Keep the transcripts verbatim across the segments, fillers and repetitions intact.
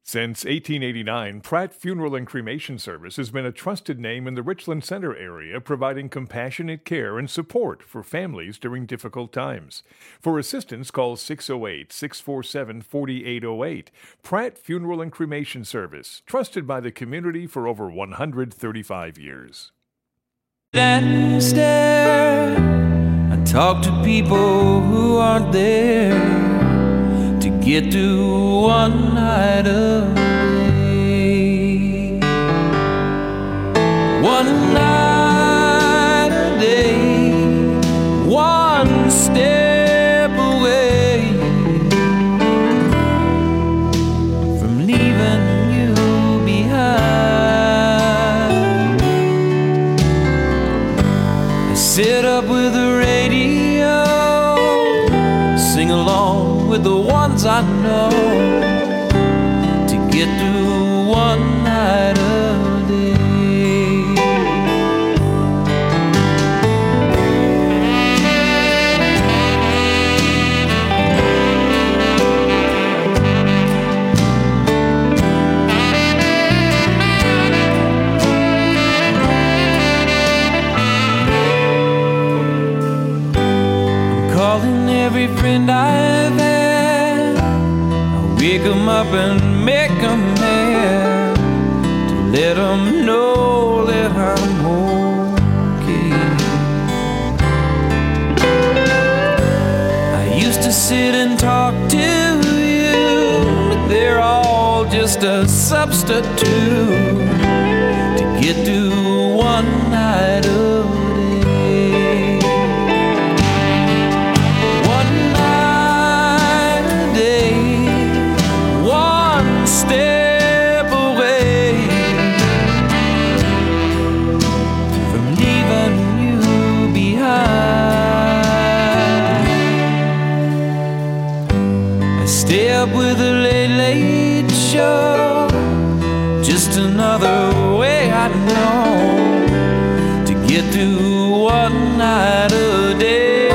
Since eighteen eighty-nine, Pratt Funeral and Cremation Service has been a trusted name in the Richland Center area, providing compassionate care and support for families during difficult times. For assistance, call six oh eight, six four seven, four eight oh eight. Pratt Funeral and Cremation Service, trusted by the community for over one hundred thirty-five years. And stare and talk to people who aren't there to get to one night a day. One night a day, one step away from leaving you behind. I sit up with the radio, sing along with the ones I know to get through one night a day. I'm calling every friend I've had, wake 'em up and make 'em mad, to let 'em know that I'm okay. I used to sit and talk to you, but they're all just a substitute to get to one night of with a late, late show, just another way I know to get through one night a day,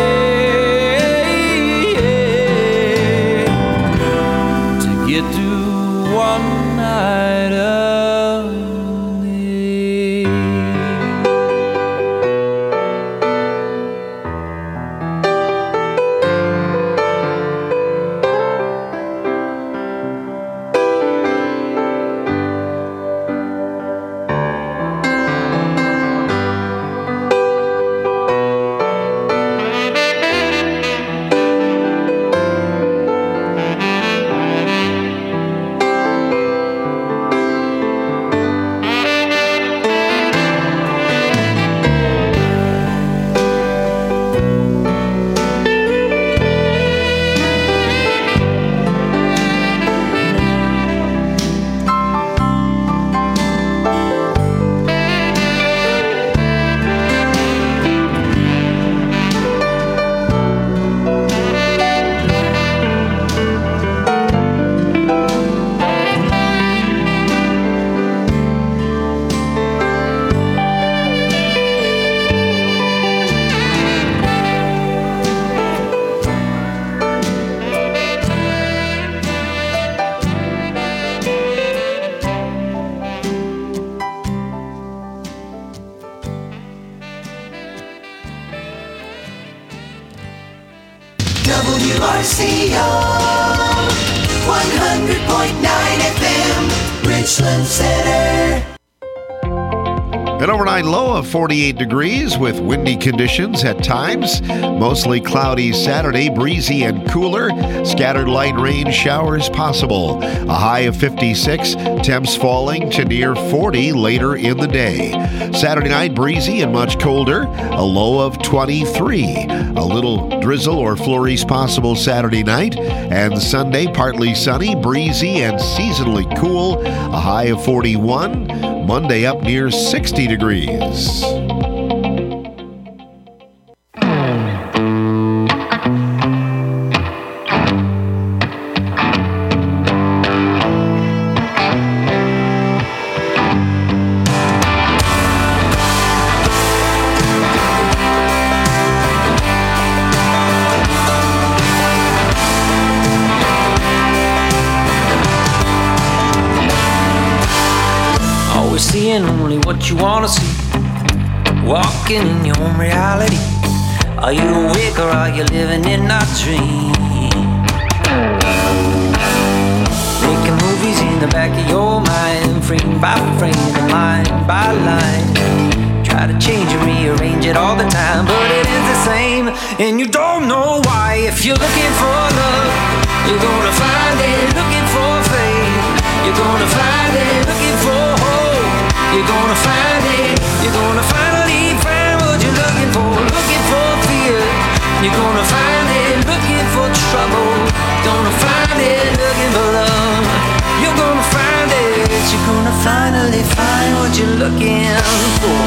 to get through one night a day. W R C O one hundred point nine F M, Richland Center. An overnight low of forty-eight degrees with windy conditions at times. Mostly cloudy Saturday, breezy and cooler. Scattered light rain showers possible. A high of fifty-six, temps falling to near forty later in the day. Saturday night, breezy and much colder. A low of twenty-three. A little drizzle or flurries possible Saturday night. And Sunday, partly sunny, breezy and seasonally cool. A high of forty-one. Monday up near sixty degrees. seeing only what you wanna see, walking in your own reality. Are you awake or are you living in a dream? Making movies in the back of your mind, frame by frame and line by line. Try to change and rearrange it all the time, but it is the same, and you don't know why. If you're looking for love, you're gonna find it. Looking for faith, you're gonna find it. Looking for hope, you're gonna find it. You're gonna finally find what you're looking for. Looking for fear, you're gonna find it. Looking for trouble, gonna find it. Looking for love, you're gonna find it. You're gonna finally find what you're looking for.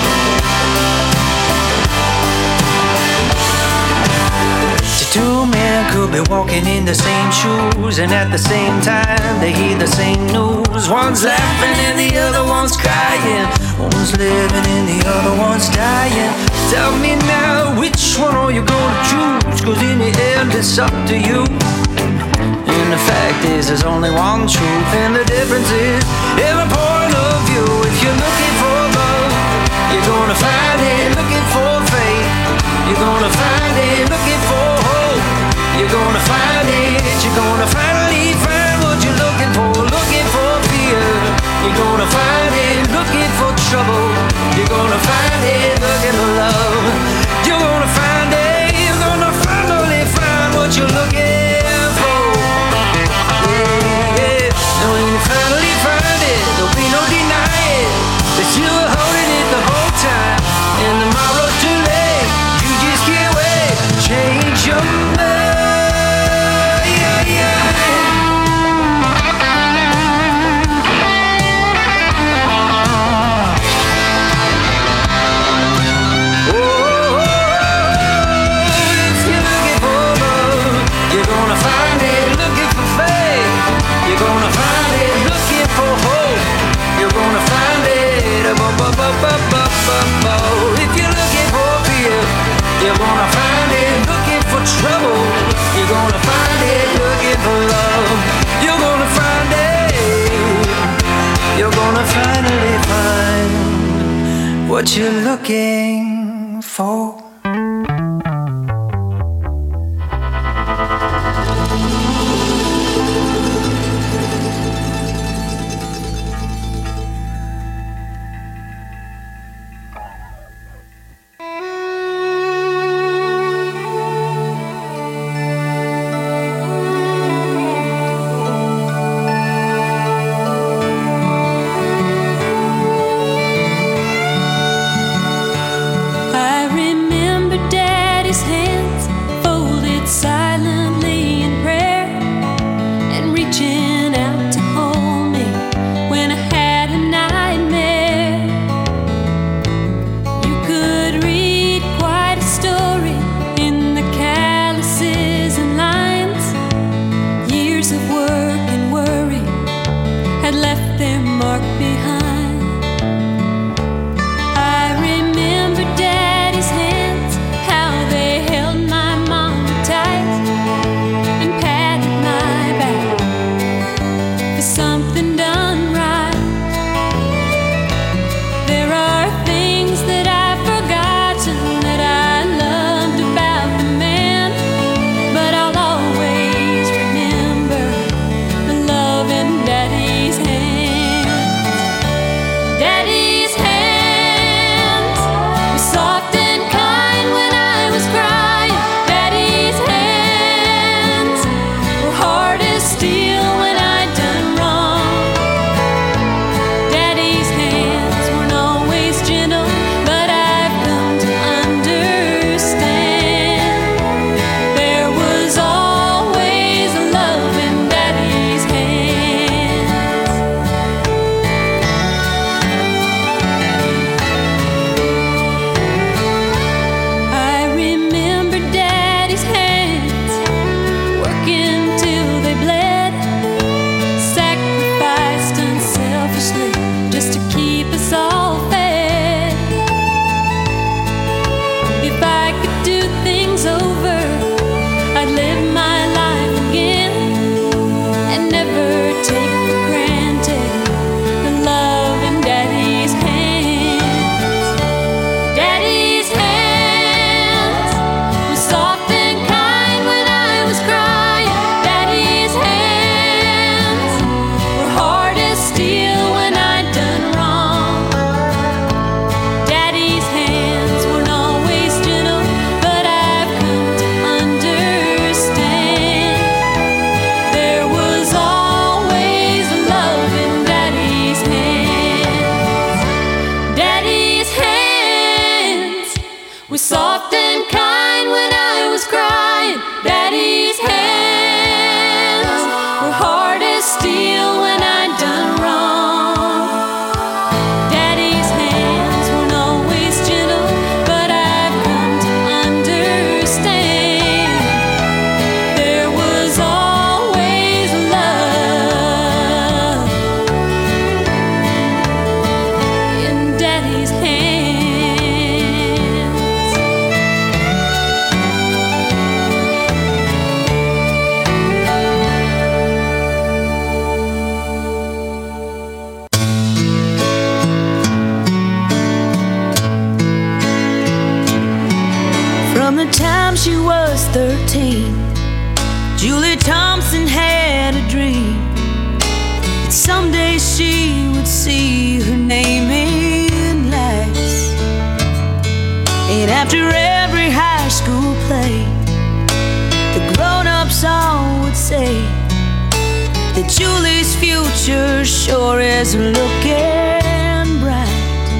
Two men could be walking in the same shoes, and at the same time they hear the same news. One's laughing and the other one's crying. One's living and the other one's dying. Tell me now, which one are you gonna choose? Cause in the end it's up to you. And the fact is there's only one truth, and the difference is every point of view. If you're looking for love, you're gonna find it. Looking for faith, you're gonna find it. Looking for hope, you're gonna find it. You're gonna finally find what you're looking for. Looking for fear, you're gonna find it. Looking for trouble, you're gonna find it. Looking for love, you're gonna find it. You're gonna finally find what you're looking for. Yeah, yeah. And when you finally find it, there'll be no denying that you were holding it the whole time. And tomorrow's too late, you just can't wait. Change your mind. If you're looking for fear, you're gonna find it. Looking for trouble, you're gonna find it. Looking for love, you're gonna find it. You're gonna finally find what you're looking for. she was thirteen, Julie Thompson had a dream that someday she would see her name in lights. And after every high school play, the grown-ups all would say that Julie's future sure is looking bright.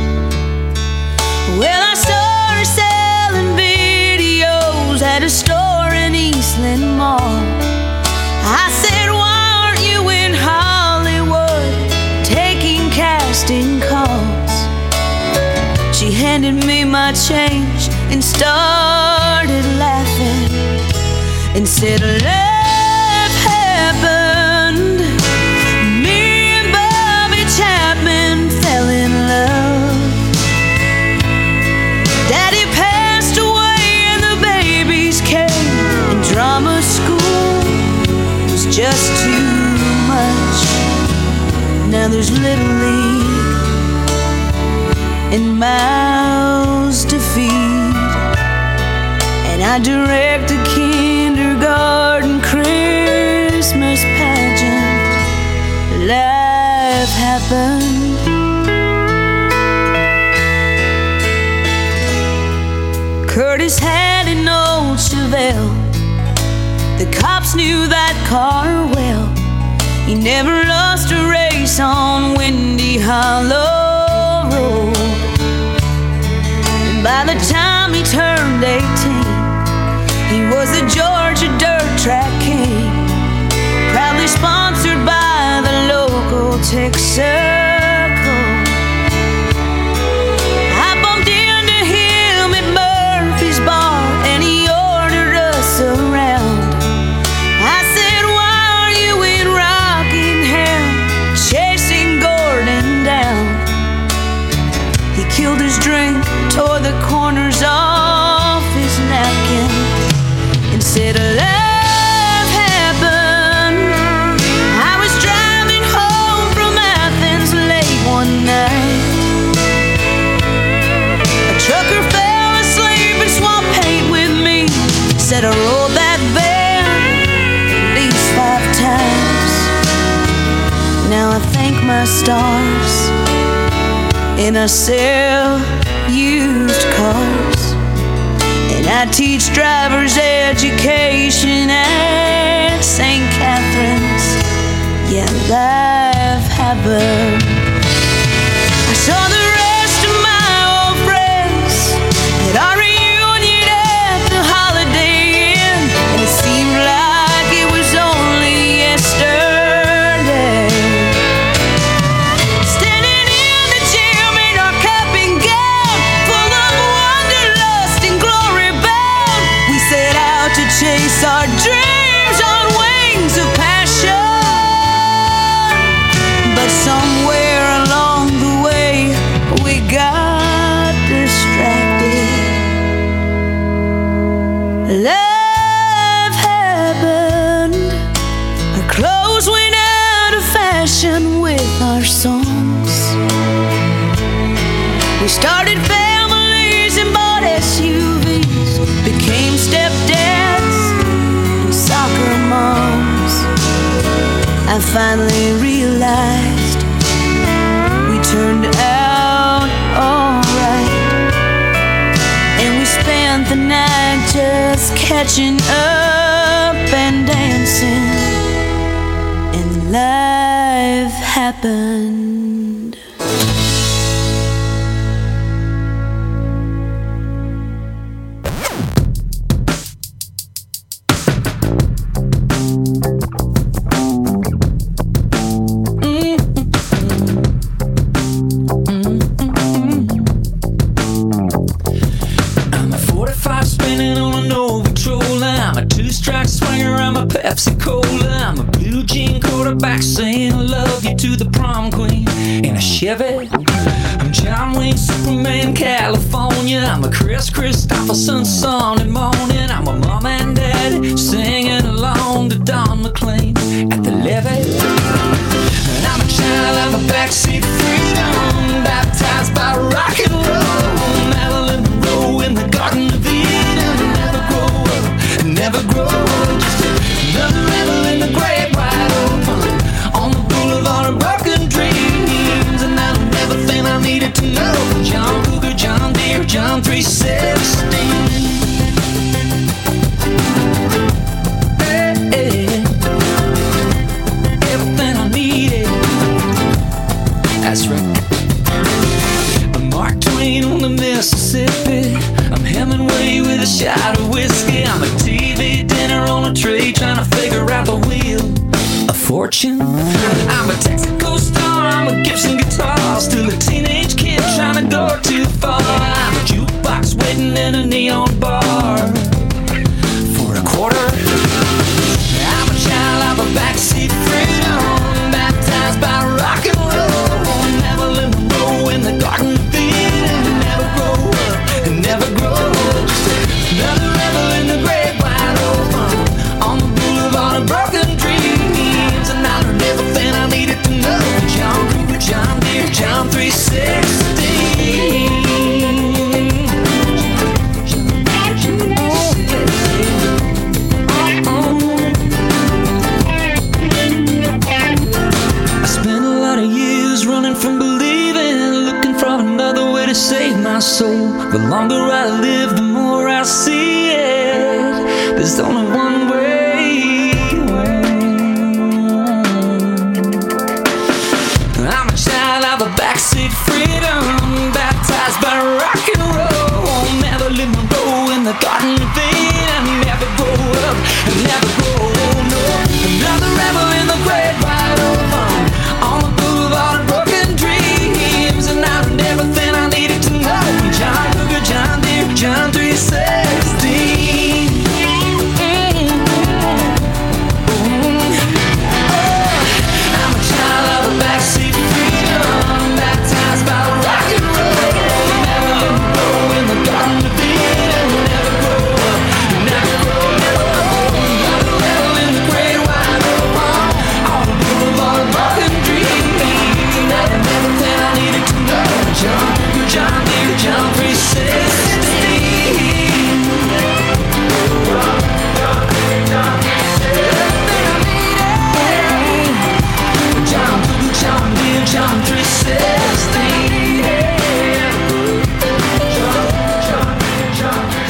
Well, I saw her selling videos at a store in Eastland Mall. I said, why aren't you in Hollywood taking casting calls? She handed me my change and started laughing and said, love happened. Me and Bobby Chapman fell in love. Daddy passed away and the babies came, and drama school was just too much. Now there's Little League and mouths to feed, and I direct a kindergarten Christmas pageant. Life happened. Curtis had an old Chevelle. The cops knew that car well. He never lost a race on Windy Hollow Road. And by the time he turned eighteen, he was the Georgia Dirt Track King, proudly sponsored by the local Texaco. I bumped into him at Murphy's Bar and he ordered us around. I said, why are you in Rockingham chasing Gordon down? He killed his drink, tore the corners off his napkin, and said, love happened. I was driving home from Athens late one night. A trucker fell asleep and swapped paint with me. Said I rolled that van at least five times. Now I thank my stars and I sell used cars, and I teach driver's education at Saint Catherine's. Yeah, life happened. I saw the rest of my old friends at our reunion at the Holiday Inn, and it seemed like it was only yesterday. Standing in the gym in our cap and gown, full of wanderlust and glory bound, we set out to chase our dreams on wings of passion. But somewhere along the way, we got distracted. Love happened. Our clothes went out of fashion with our songs. We started families and bought S U Vs, became stepdads and soccer moms. I finally realized we turned out alright, and we spent the night just catching up and dancing, and life happened. Pepsi Cola, I'm a blue jean quarterback saying I love you to the prom queen in a Chevy. I'm John Wayne, Superman, California. I'm a Chris Christopherson Sunday morning. I'm a mom and daddy singing along to Don McLean at the levee. And I'm a child of a backseat freedom, baptized by rock and roll. Marilyn Monroe in the Garden of Eden, never grow up shot of whiskey. I'm a T V dinner on a tray, trying to figure out the wheel of fortune. I'm a Texaco star, I'm a Gibson guitar, still a teenage kid trying to go too far. I'm a jukebox waiting in a neon bar for a quarter. I'm a child of a backseat freedom, baptized by rock and roll. Never live a row in the garden of Eden. Never grow up and never grow old. Just another rebel in the great wide open, on the boulevard of broken dreams. And I learned everything I needed to know. John Cougar, John Deere, John three sixty. From believing, looking for another way to save my soul. The longer I live, the more I see it. There's only one way home. I'm a child of a backseat freedom, baptized by rock and roll. Never live my role in the garden of Eden. Never grow up and never grow old. No, another rebel in the great wide open, on the boulevard of broken dreams. And I learned everything I needed to know. John Cougar, John Deere, John three sixty. I'm a child of a backseat freedom, baptized by rock and roll. Never let go in the garden of Eden. Never grow up, never grow, never grow. Never rebel in the great wide open, on the boulevard of broken dreams. And I learned everything I needed to know. John Cougar, John Deere, John three sixty. John Cougar, John Deere, John three sixty. John, John, John three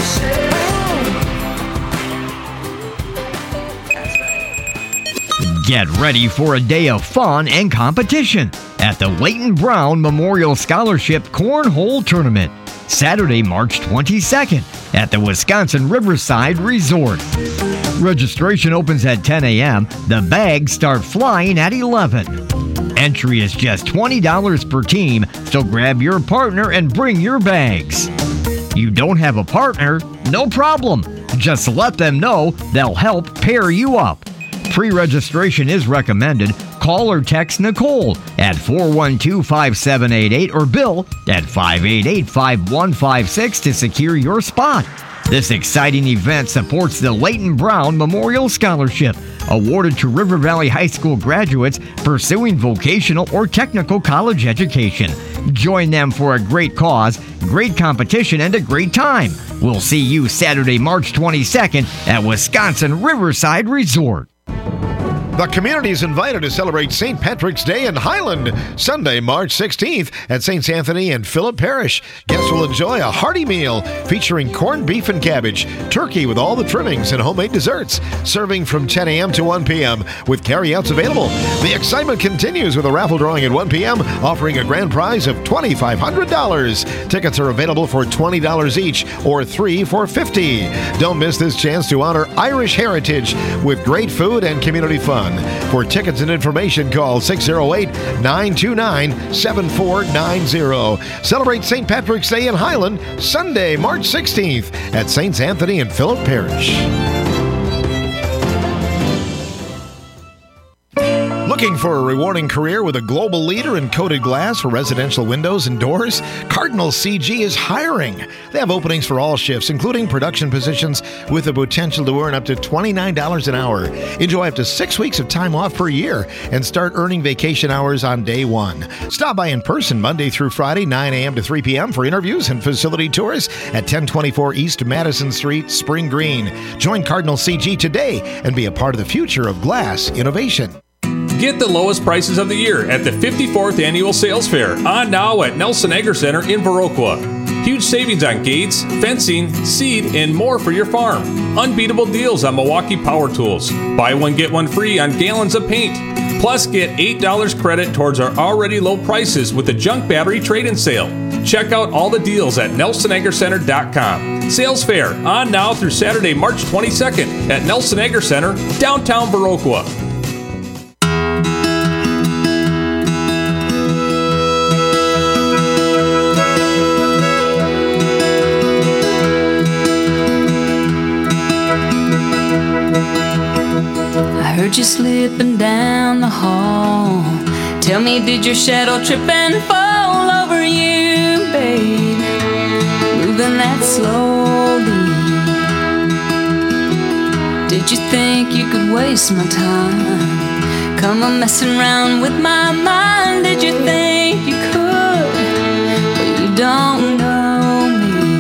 sixty. Get ready for a day of fun and competition at the Leighton Brown Memorial Scholarship Cornhole Tournament, Saturday, March twenty-second at the Wisconsin Riverside Resort. Registration opens at ten a.m. The bags start flying at eleven. Entry is just twenty dollars per team, so grab your partner and bring your bags. You don't have a partner? No problem. Just let them know, they'll help pair you up. Pre-registration is recommended. Call or text Nicole at four one two, five seven eight eight or Bill at five eight eight, five one five six to secure your spot. This exciting event supports the Leighton Brown Memorial Scholarship, awarded to River Valley High School graduates pursuing vocational or technical college education. Join them for a great cause, great competition, and a great time. We'll see you Saturday, March twenty-second at Wisconsin Riverside Resort. The community is invited to celebrate Saint Patrick's Day in Highland, Sunday, March sixteenth at Saints Anthony and Philip Parish. Guests will enjoy a hearty meal featuring corned beef and cabbage, turkey with all the trimmings, and homemade desserts, serving from ten a.m. to one p.m. with carryouts available. The excitement continues with a raffle drawing at one p.m. offering a grand prize of twenty-five hundred dollars. Tickets are available for twenty dollars each or three for fifty dollars. Don't miss this chance to honor Irish heritage with great food and community fun. For tickets and information, call six oh eight, nine two nine, seven four nine oh. Celebrate Saint Patrick's Day in Highland, Sunday, March sixteenth at Saints Anthony and Philip Parish. Looking for a rewarding career with a global leader in coated glass for residential windows and doors? Cardinal C G is hiring. They have openings for all shifts, including production positions with the potential to earn up to twenty-nine dollars an hour. Enjoy up to six weeks of time off per year and start earning vacation hours on day one. Stop by in person Monday through Friday, nine a.m. to three p.m. for interviews and facility tours at ten twenty-four East Madison Street, Spring Green. Join Cardinal C G today and be a part of the future of glass innovation. Get the lowest prices of the year at the fifty-fourth Annual Sales Fair, on now at Nelson Agri Center in Viroqua. Huge savings on gates, fencing, seed, and more for your farm. Unbeatable deals on Milwaukee power tools. Buy one, get one free on gallons of paint. Plus, get eight dollars credit towards our already low prices with the junk battery trade-in sale. Check out all the deals at nelson agri center dot com. Sales fair on now through Saturday, March twenty-second at Nelson Agri Center, downtown Viroqua. I heard you slipping down the hall. Tell me, did your shadow trip and fall over you, babe? Moving that slowly. Did you think you could waste my time? Come on messing around with my mind. Did you think you could? But you don't know me.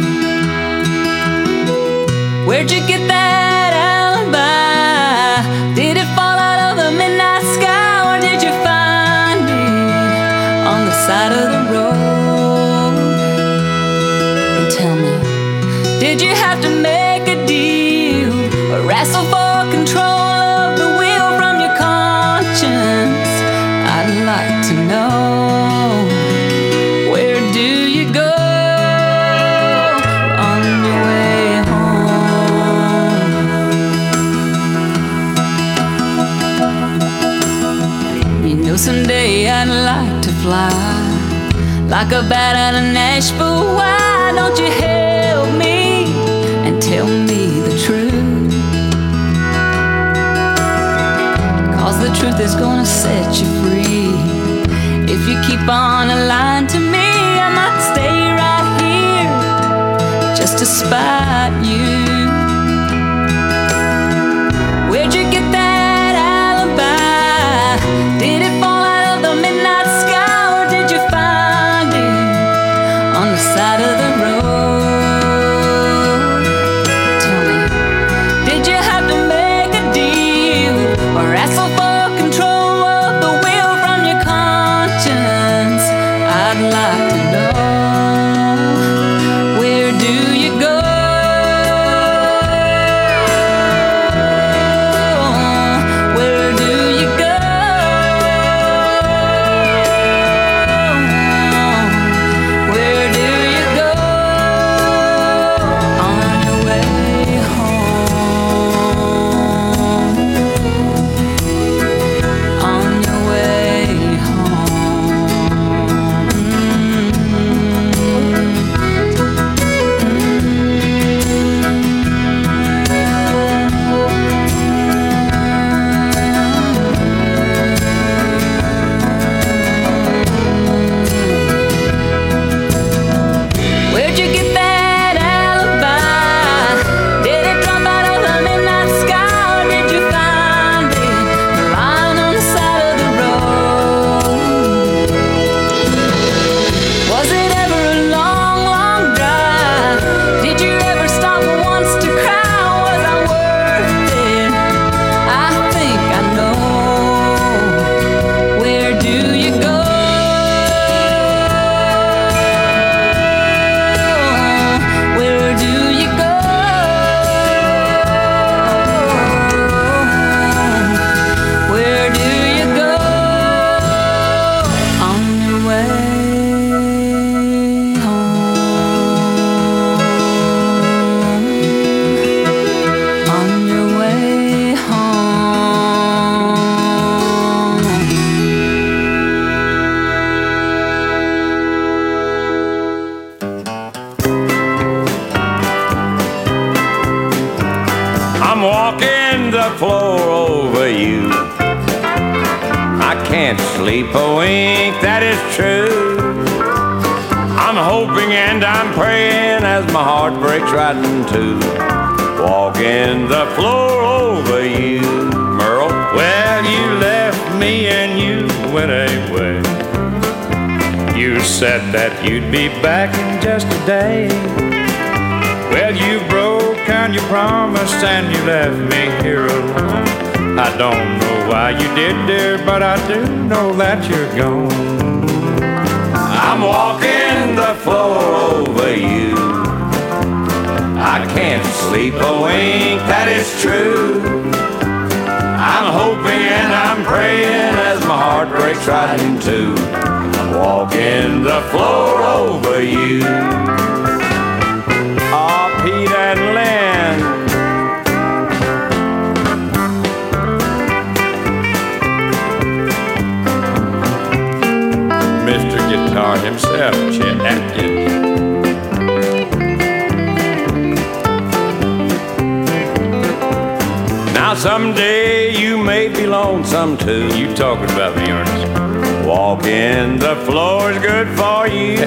Where'd you get that alibi? Did it fall out of the midnight sky, or did you find it on the side of the road? And tell me, did you have to make a deal or wrestle for control of the wheel from your conscience? I'd like to know, where do you go on your way home? You know, someday I'd like to fly like a bat out of Nashville. Why don't you help me and tell me the truth? 'Cause the truth is gonna set you free. If you keep on lying to me, I might stay right here just to spite you. Where'd you get that alibi? Did it fall out of the midnight sky, or did you find it on the side of the road? Tell me, did you have to make a deal or wrestle for control of the wheel from your conscience? I'd like to know, where do you go? Where do you go? Where do you go on your way home? On your way Where'd you get that alibi? Did it drop out of the midnight sky, or did you find it lying on the side of the road? Was it ever a long, long drive? Did you ever stop once to cry? Was I worth it? I think I know. Where do you go? Where do you go? Where do you go on your way home? On your way home. I'm walking the floor over you. I can't sleep a wink, that is true. I'm hoping and I'm praying as my heart breaks right in two. Walking the floor over you, Merle. Well, you left me and you went away. You said that you'd be back in just a day. Well, you broke on your promise and you left me here alone. I don't know why you did, dear, but I do know that you're gone. I'm walking the floor over you. I can't sleep a wink, that is true. I'm hoping and I'm praying as my heart breaks right in two. I'm walking the floor over you. Oh, Pete and Lynn, Mister Guitar himself, Chet Atkins. Now someday you may be lonesome too. You talking about me, Ernest? Walking the floor is good for you.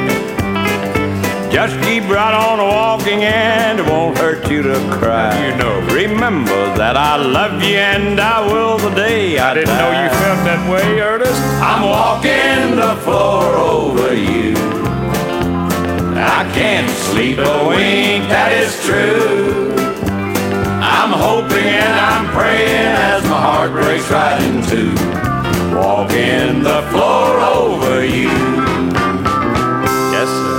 Just keep right on walking and it won't hurt you to cry. You know. Remember that I love you and I will the day I, I didn't die. know you felt that way, Ernest. I'm walking the floor over you. I can't sleep a wink, that is true. I'm hoping and I'm praying as my heart breaks right in two. Walking the floor over you. Yes, sir.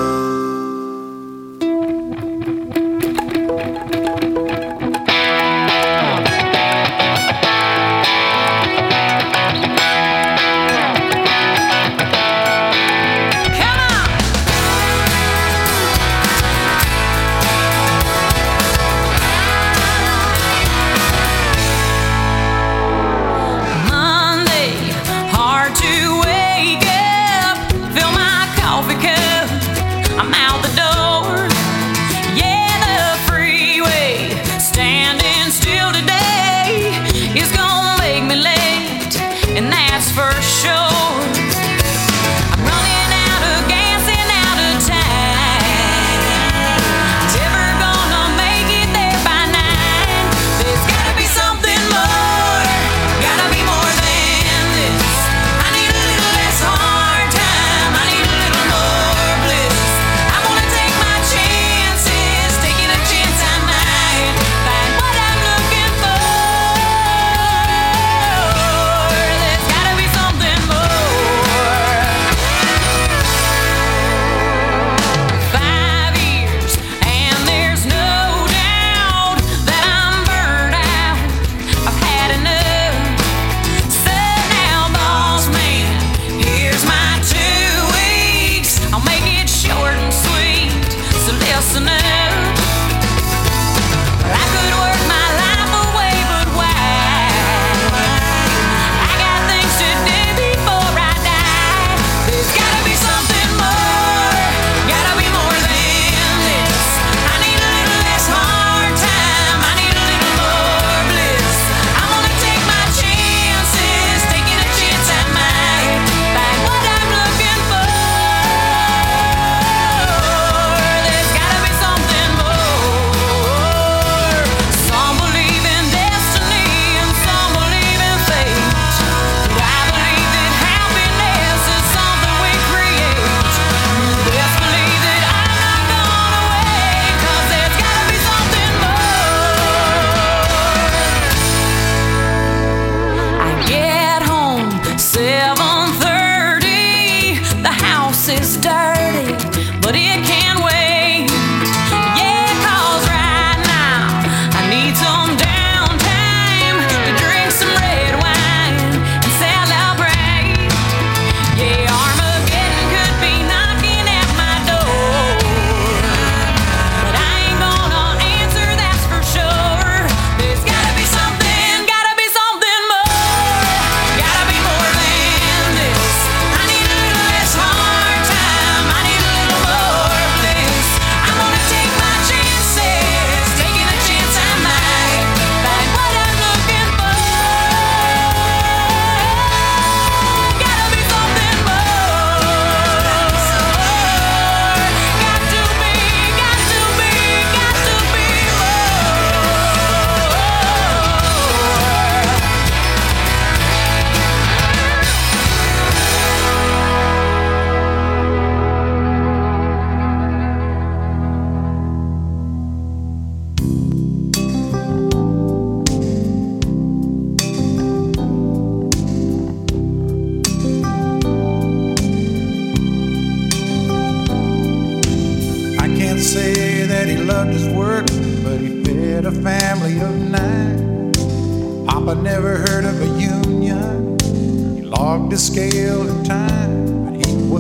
Papa never heard of a union. He logged the scale in time, but he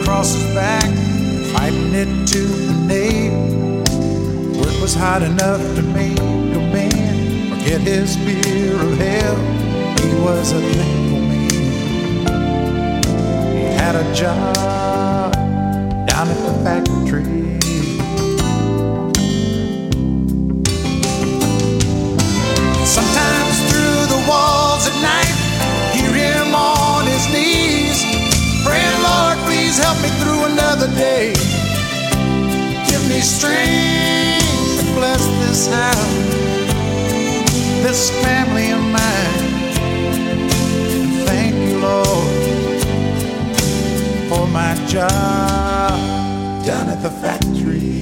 across his back, fighting it to the nail. Work was hot enough to make a man forget his fear of hell. He was a thankful man. He had a job down at the factory. Sometimes through the walls at night, hear him on his knees, praying, Lord, please help me through another day. Give me strength to bless this house, this family of mine. And thank you, Lord, for my job down at the factory.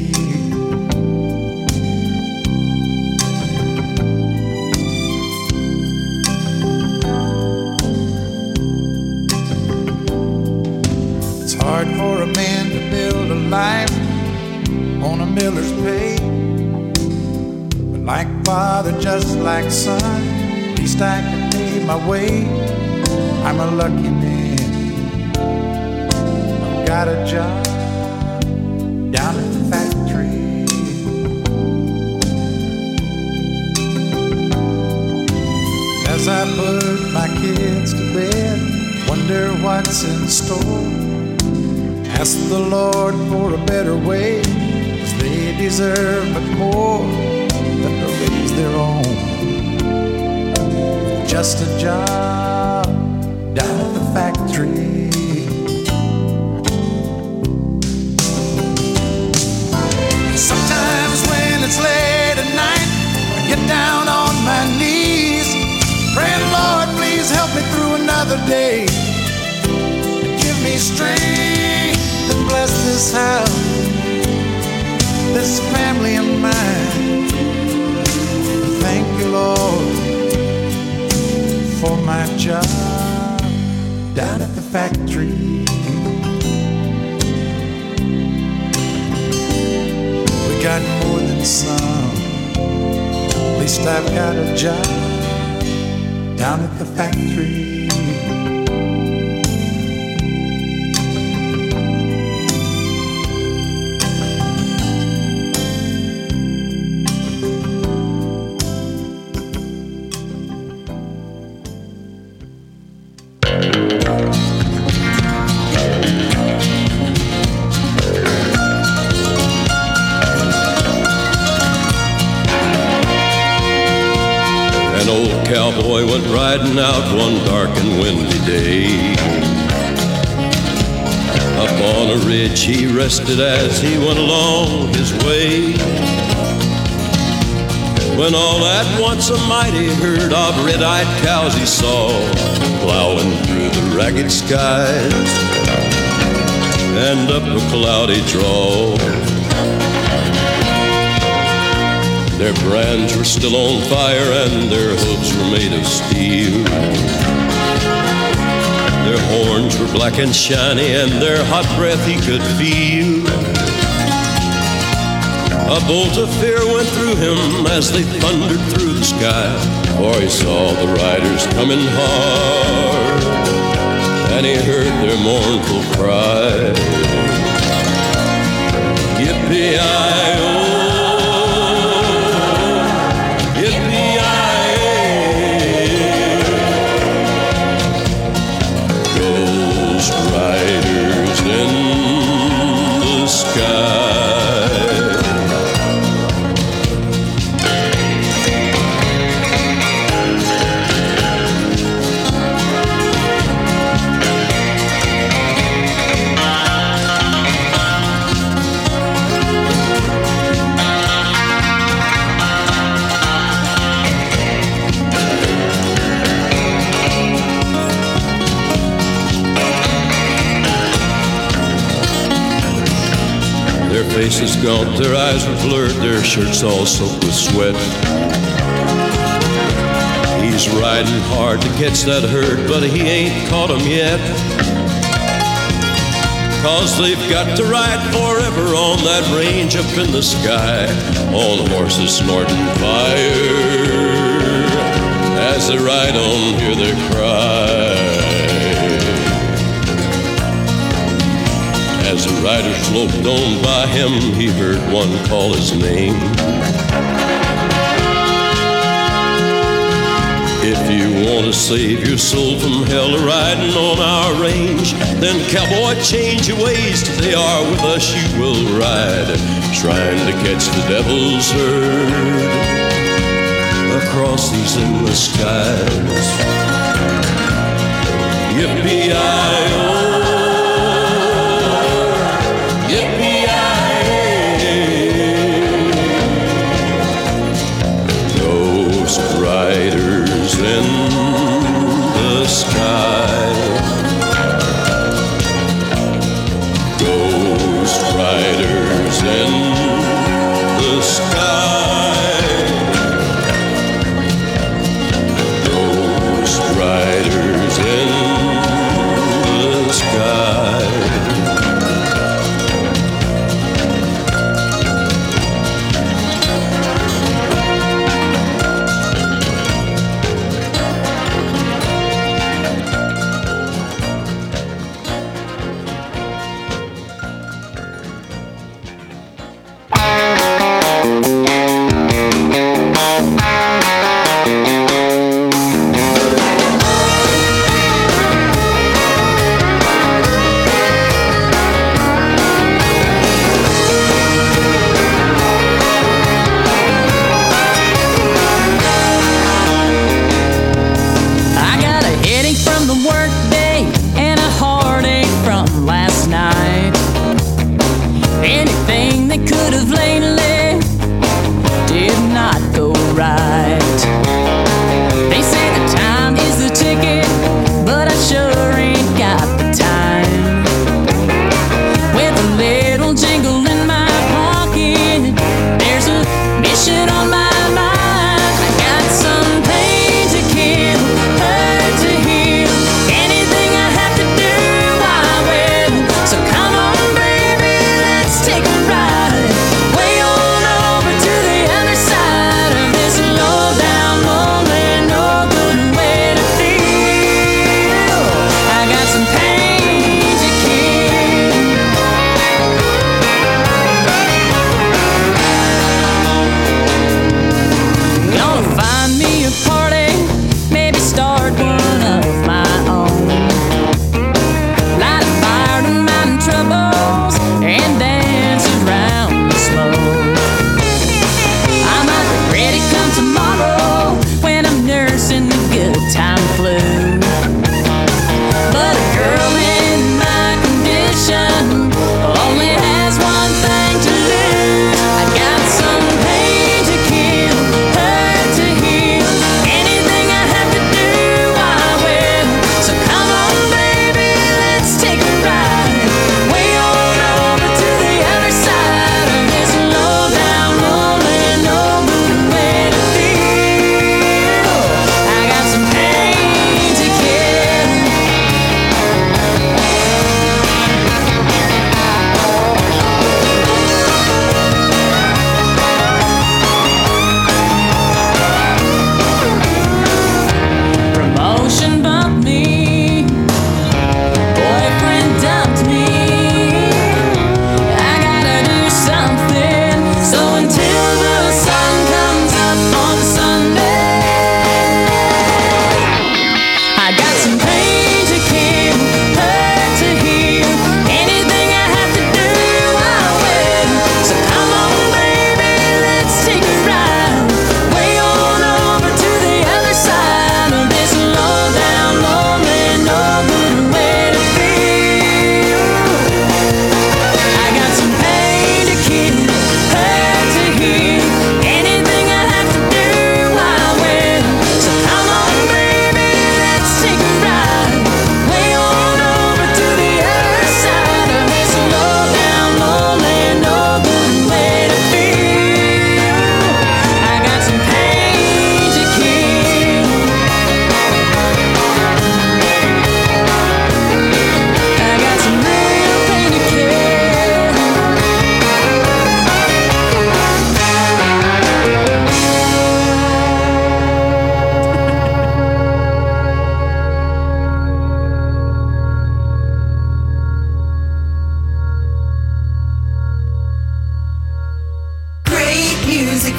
It's hard for a man to build a life on a miller's pay, but like father, just like son, at least I can pay my way. I'm a lucky man. I've got a job down at the factory. As I put my kids to bed, wonder what's in store. Ask the Lord for a better way, 'cause they deserve much more than to raise their own. Just a job down at the factory. Sometimes when it's late at night, I get down on my knees, praying, Lord, please help me through another day. Give me strength to bless this house, this family of mine. Thank you, Lord, for my job down at the factory. We got more than some, at least I've got a job down at the factory. Cowboy went riding out one dark and windy day. Up on a ridge he rested as he went along his way, when all at once a mighty herd of red-eyed cows he saw plowing through the ragged skies and up a cloudy draw. Their brands were still on fire and their hooves were made of steel. Their horns were black and shiny and their hot breath he could feel. A bolt of fear went through him as they thundered through the sky, for he saw the riders coming hard and he heard their mournful cry. Yippee-i-oh, faces gaunt, their eyes were blurred, their shirts all soaked with sweat. He's riding hard to catch that herd, but he ain't caught 'em yet. 'Cause they've got to ride forever on that range up in the sky, on horses snorting fire. As they ride on, hear their cry. As the riders loped on by him, he heard one call his name. If you want to save your soul from hell riding on our range, then cowboy, change your ways. Today are with us you will ride, trying to catch the devil's herd across these endless skies. Yippee-i-oh, yippee-i-ay, ghost riders in the sky, ghost riders in the sky, ghost riders in the sky.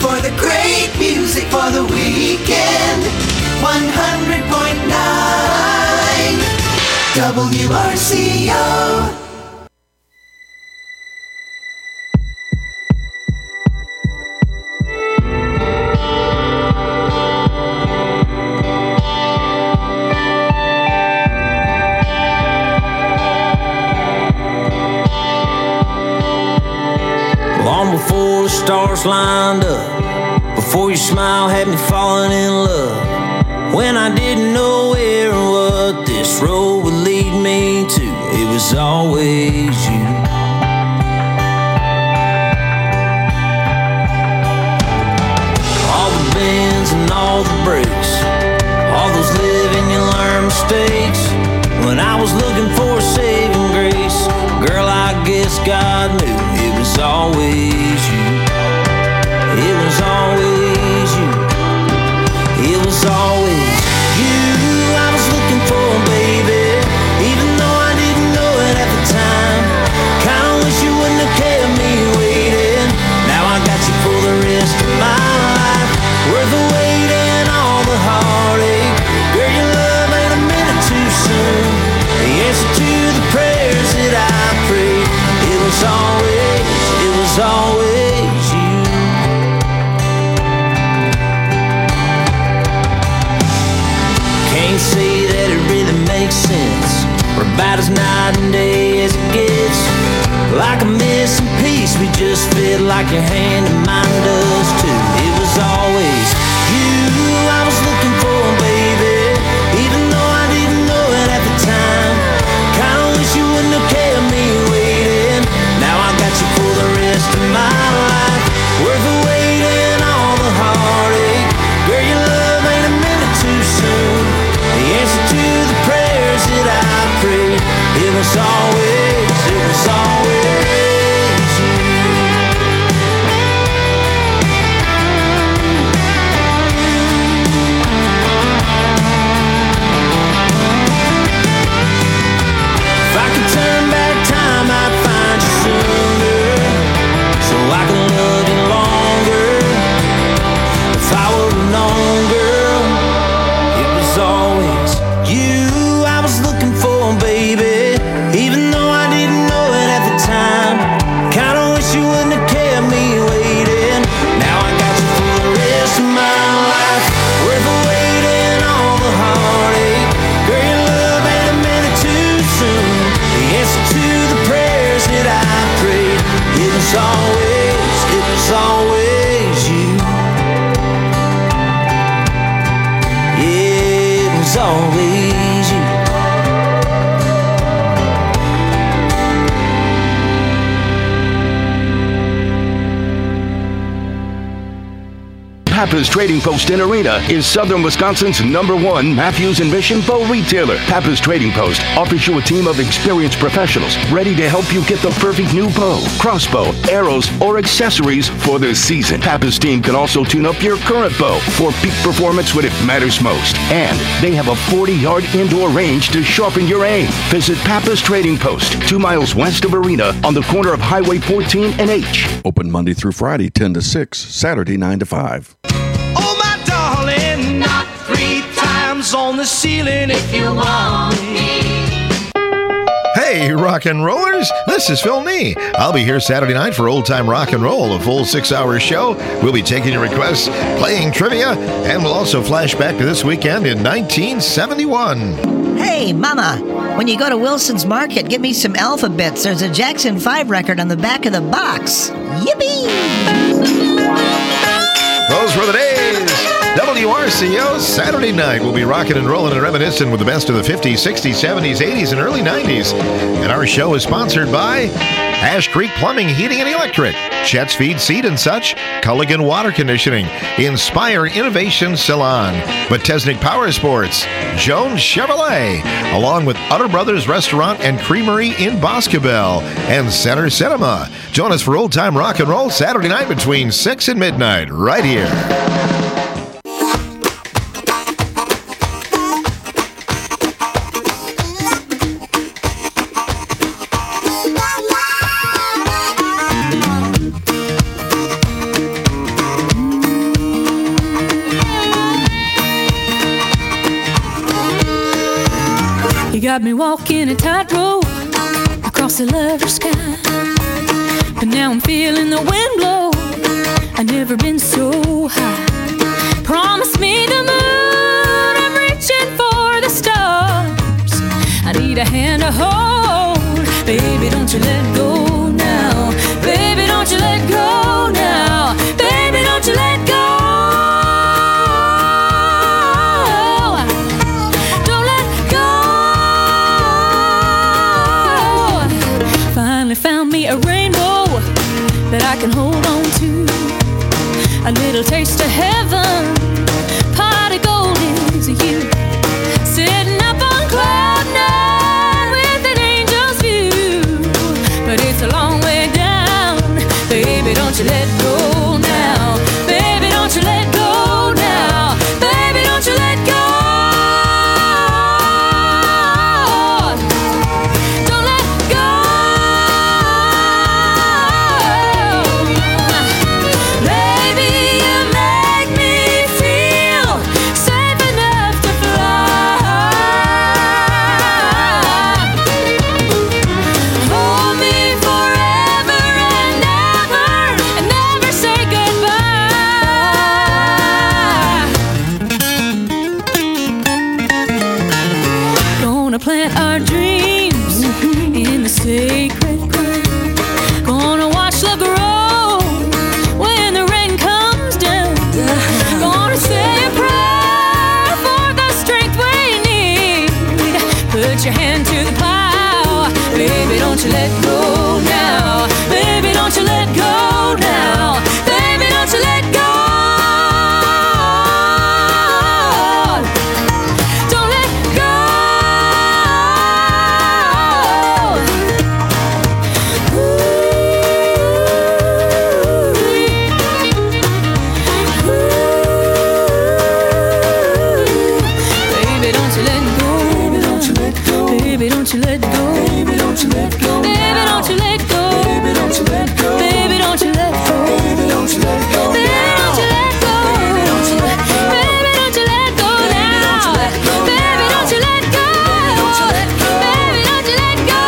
for the great music for the weekend. one hundred point nine W R C O. Long before the stars lined up, before your smile had me falling in love, when I didn't know where and what this road would lead me to, it was always you. All the bends and all the breaks, all those live and you learn mistakes. When I was looking for a saving grace, girl, I guess God knew it was always you. It was always you. It was always you I was looking for, baby, even though I didn't know it at the time. Kinda wish you wouldn't have kept me waiting. Now I got you for the rest of my life, worth the wait and all the heartache. Girl, your love ain't a minute too soon. The answer to the prayers that I prayed, it was always, it was always you. Can't say that it really makes sense. We're about as night and day as it gets. Like a missing piece, we just fit like your hand and mine does too. It was always you I was looking for, baby, even though I didn't know it at the time. Kinda wish you wouldn't have kept me waiting. Now I got you for the rest of my life, worth the wait and all the heartache. Girl, your love ain't a minute too soon. The answer to the prayers that I prayed, it was always, it was always you. If I could turn back time, I'd find you sooner, so I can love you longer. If I would've known, girl, it was always you I was looking for, baby, even though I didn't know it at the time. Kinda wish you wouldn't have kept me waiting. Now I got you for the rest of my life, worth the wait and all the heartache. Girl, your love ain't a minute too soon. The answer to the prayers that I prayed, it was always, it was always you. Yeah, it was always you. Pappas Trading Post in Arena is Southern Wisconsin's number one Matthews and Mission bow retailer. Pappas Trading Post offers you a team of experienced professionals ready to help you get the perfect new bow, crossbow, arrows, or accessories for the season. Pappas team can also tune up your current bow for peak performance when it matters most. And they have a forty-yard indoor range to sharpen your aim. Visit Pappas Trading Post, two miles west of Arena on the corner of Highway fourteen and H. Open Monday through Friday, ten to six, Saturday, nine to five. Oh, my darling, not three times on the ceiling if you want me. Hey, rock and rollers, this is Phil Nee. I'll be here Saturday night for Old Time Rock and Roll, a full six-hour show. We'll be taking your requests, playing trivia, and we'll also flash back to this weekend in nineteen seventy-one. Hey, Mama, when you go to Wilson's Market, give me some alphabets. There's a Jackson five record on the back of the box. Yippee! Those were the days. W R C O Saturday night. We'll be rocking and rolling and reminiscing with the best of the fifties, sixties, seventies, eighties, and early nineties. And our show is sponsored by Ash Creek Plumbing, Heating, and Electric, Chet's Feed, Seed and Such, Culligan Water Conditioning, Inspire Innovation Salon, Metesnik Power Sports, Jones Chevrolet, along with Utter Brothers Restaurant and Creamery in Boscobel, and Center Cinema. Join us for Old Time Rock and Roll Saturday night between six and midnight, right here. got me walking a tightrope across the luster sky. But now I'm feeling the wind blow. I've never been so high. Promise me the moon, I'm reaching for the stars. I need a hand to hold. Baby, don't you let go now. Baby, don't you let go now. Baby, don't you let go. Don't let go. Finally found me a rainbow that I can hold on to. A little taste of heaven, pot of gold is you. Sitting up on cloud nine with an angel's view. But it's a long way down. Baby, don't you let go now. Baby, don't you let go now. Baby, don't you let go. Don't let go. Baby, you make me feel safe enough to fly. Hold me forever and ever, and never say goodbye. Gonna plant our dreams in the sacred ground. Gonna watch love grow when the rain comes down. Gonna say a prayer for the strength we need. Put your hand to the plow. Baby, don't you let go now. Baby, don't you let go now. Baby, don't you let go. Don't let go. Baby, don't you let go. Baby, don't you let go. Baby, don't you let go. Baby, don't you let go. Baby, don't you let go. Baby, don't you let go. Baby, don't you let go. Baby, don't you let go. Baby, don't you let go. Baby, don't you let go. Baby, don't you let go now. Baby, don't you let go. Baby, don't you let go. Baby, don't you let go.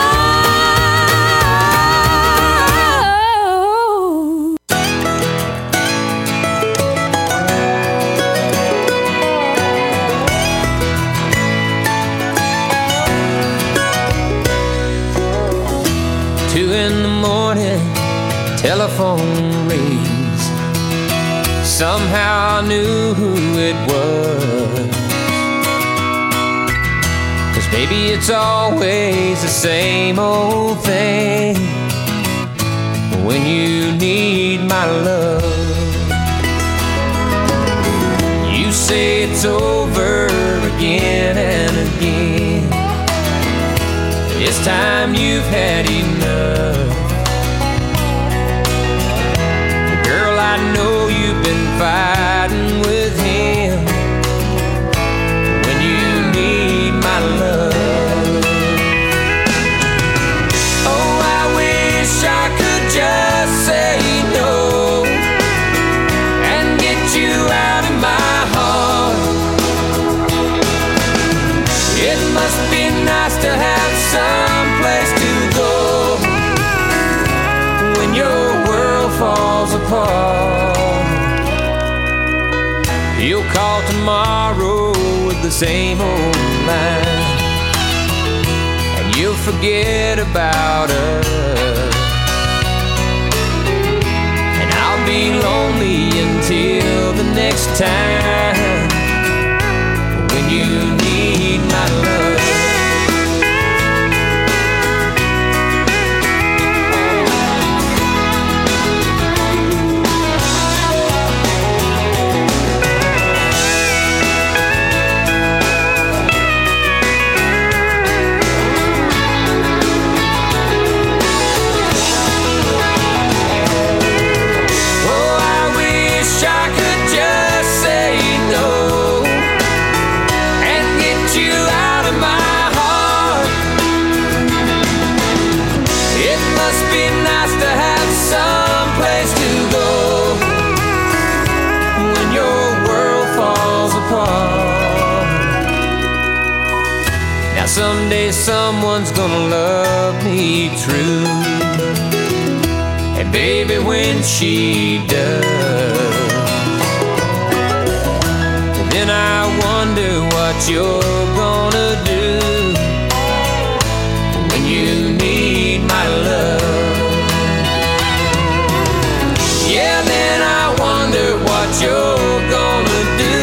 Two in the morning, telephone rings. Somehow I knew who it was. 'Cause baby, it's always the same old thing when you need my love. You say it's over again and again. This time you've had enough. Girl, I know you've been fighting with him when you need my love. Oh, I wish I could just say no and get you out of my heart. It must be nice to have some place to go when your world falls apart. You'll call tomorrow with the same old line, and you'll forget about us. And I'll be lonely until the next time when you need my love. someone's gonna love me true. And baby, when she does, then I wonder what you're gonna do when you need my love. Yeah, then I wonder what you're gonna do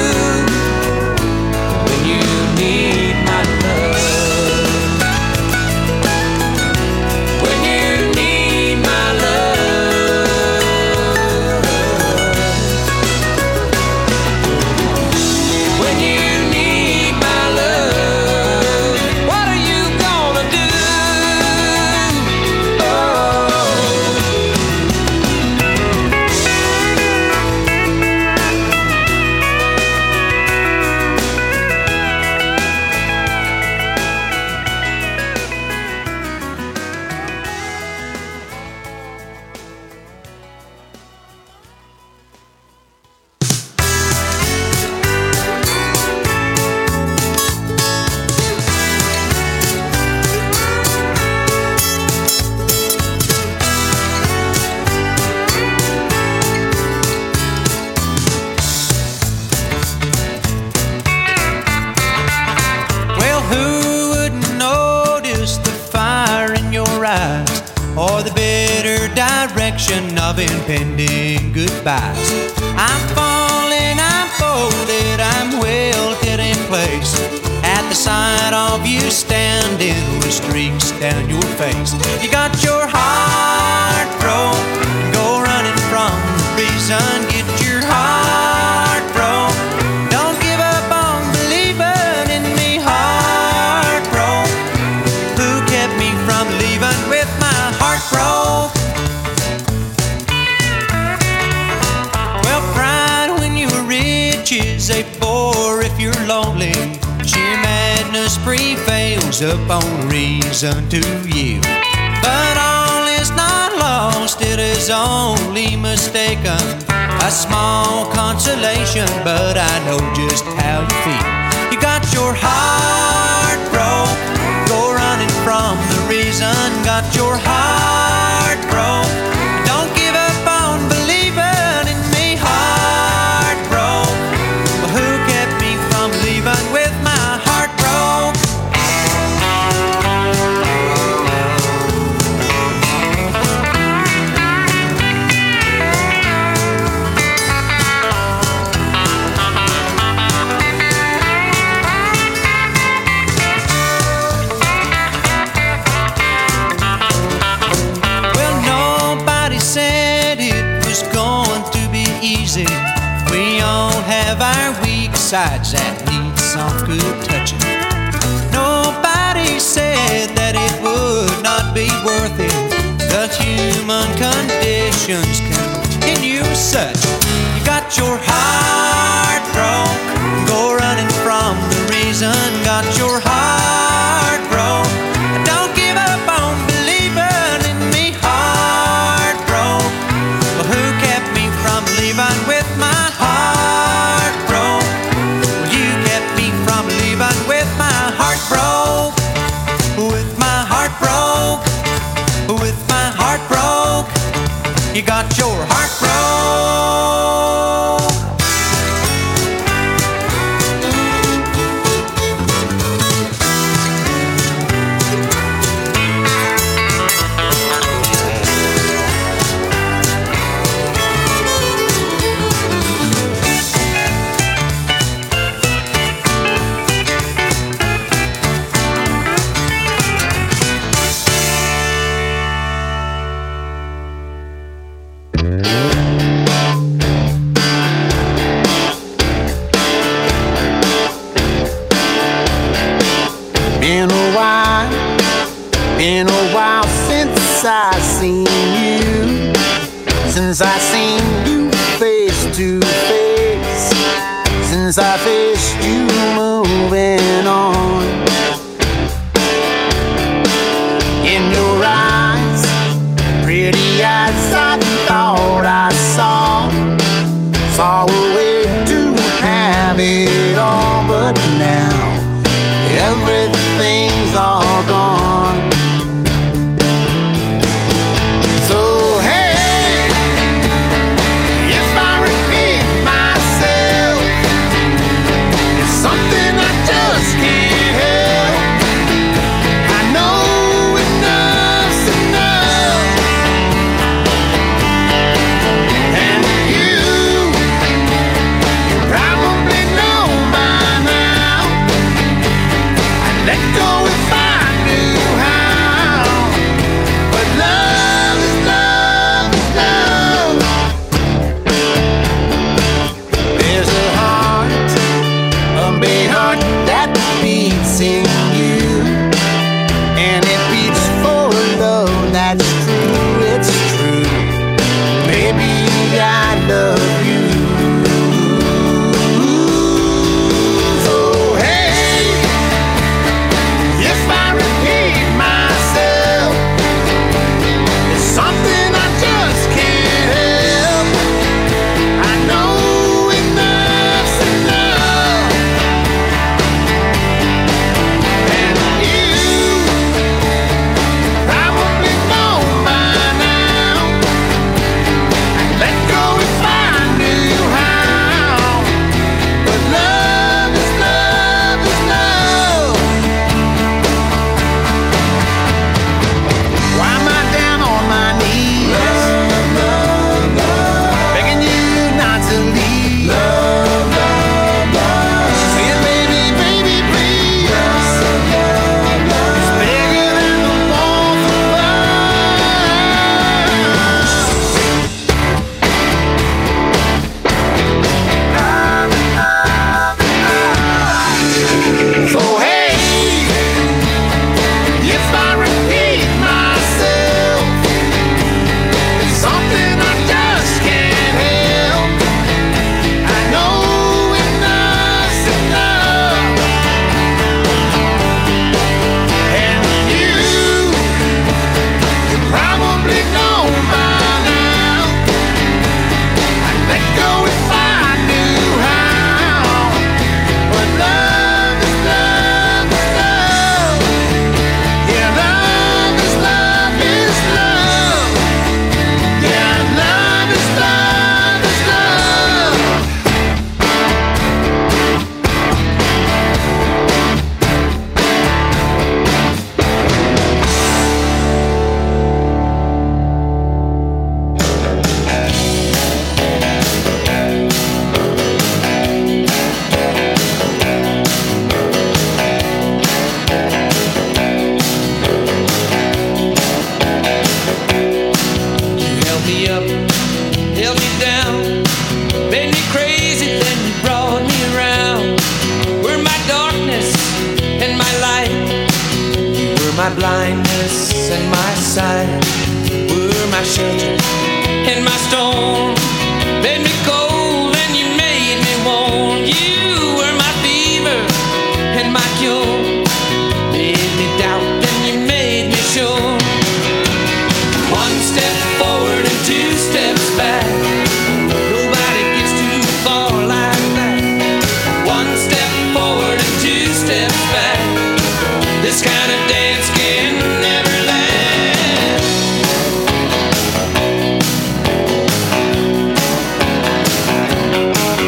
when you need my love. When you need my love. When you need my love. What are you gonna do? Well, who wouldn't notice the fire in your eyes or the bitter direction of impending goodbyes? I'm falling, I'm folded, I'm welted in place at the sight of you standing with streaks down your face. You got your heart broke, go running from the reason. Get your heart broke, don't give up on believing in me. Heart broke, who kept me from leaving with my heart broke? Well, pride when you're rich is a bore if you're lonely. Sheer madness prevails upon reason to you. But all is not lost, it is only mistaken. A small consolation, but I know just how you feel. You got your heart broke, go running from the reason. Got your heart broke, don't give up on believing in me. Heart broke, well, who kept me from leaving with my heart broke? Well, nobody said it was going to be easy. We all have our weak sides that need some good touching. Nobody said that it would not be worth it. The human conditions continue such. You got your heart broke, go running from the reason. Got your heart broke, don't give up on believing in me. Heart broke, well, who kept me from leaving with my heart broke? Well, you kept me from leaving with my heart broke. With my heart broke, with my heart broke. You got your heart broke. Been a while, been a while since I seen you, since I seen you face to face, since I faced you moving on. In your eyes, pretty eyes, I thought I saw, saw a way to have it all, but now everything's is all gone. So hey, if I repeat myself, it's something I just can't help. I know enough's enough, and you probably know by now. I'd let go if I knew how, but love is love is love. There's a heart, a big heart that beats in you, and it beats for love that's true, it's true. Baby, I love you. So hey, if I repeat myself, it's something I just can't help. I know enough's enough, and you probably know by now. I'd let go if I knew how, but love is love is love. Why am I down on my knees, begging you not to leave? Saying baby, baby, please. It's bigger than the both of us. So hey, if I repeat myself, it's something I just can't help. I know enough's enough, and you you probably know by now. I'd let go if I knew how, but love is love is love. Yeah, love is love is love. Yeah, love is love is love. You held me up, held me down, made me crazy, then you brought me around. Were my darkness and my light, you were my blindness and my sight.